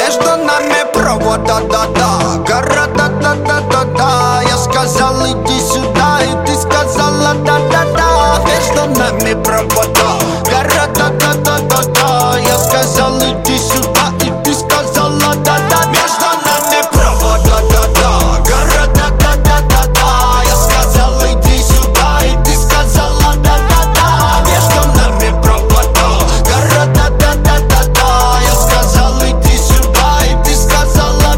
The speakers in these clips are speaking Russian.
Между нами провод, да-да-да. Гора, да-да-да-да-да. Я сказал, иди сюда, и ты сказала, да-да-да. Между нами провод, гора, да-да-да-да-да. Я сказал, иди сюда, и ты сказала, да-да-да. Между нами провод, да-да-да. Гора, да-да-да-да-да. Я сказал, иди сюда, и ты сказала, да-да-да. Между нами провод, гора, да-да-да-да-да. Я сказал, иди сюда, и ты сказала,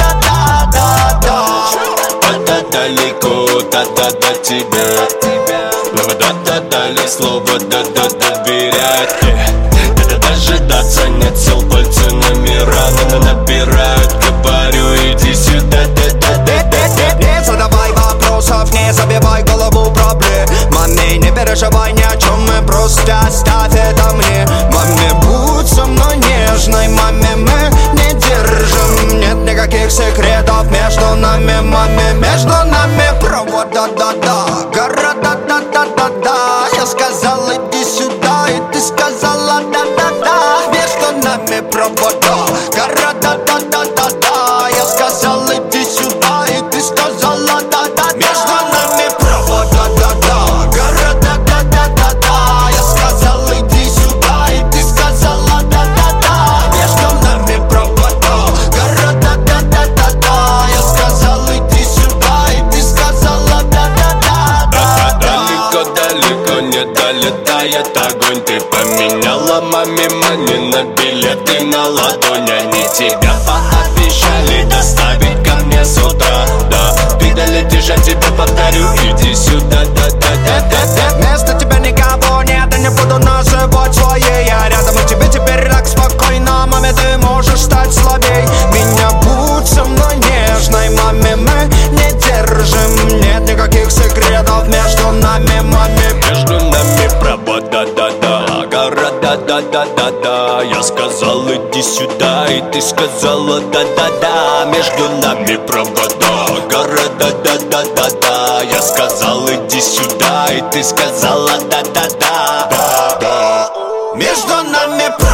да-да-да-да-да. Да-да далеко, да-да до тебя. Но мы да-да дали слово, да-да доверять. Да-да дожидаться нет сил, пальцы номера набирают. Говорю, иди сюда, да-да-да-да-да. Не задавай вопросов, не забивай голову проблемами. Не переживай ни о чем, мы просто оставь это мне. Маме, будь со мной нежной, маме, мы не держим. Нет никаких секретов между нами, маме. Между нами провод, да-да-да. Гора, да-да-да-да-да. Я сказал, иди сюда, и ты сказала, да-да-да. Между нами провод, гора, да-да-да-да-да. Я сказал, иди сюда, и ты сказала, да-да-да. Между нами провод, да-да-да. Гора, да-да-да-да-да. Я сказал, иди сюда, и ты сказала, да-да-да. Между нами провод, гора, да-да-да-да-да. Я сказал, иди сюда, и ты сказала, да-да-да. Далеко-далеко не долетает огонь. Ты поменяла маме мани на билеты на ладонь. Они тебя пообещали доставить ко мне с утра. Да, ты долетишь, я тебе повторю, иди сюда, да-да-да-да-да. Вместо тебя никого нет, и не буду называть своей. Я рядом, и тебе теперь так спокойно. Маме, ты можешь стать слабей. Меня будь со мной нежной, маме, мы не держим. Нет никаких секретов между нами, маме. Между нами провод, да-да-да. Гора, да-да-да-да-да. Я сказал, иди сюда, и ты сказала, да-да-да. Между нами провода. Гора, да-да-да-да-да. Я сказал, иди сюда, и ты сказала, да-да-да. Между нами провод.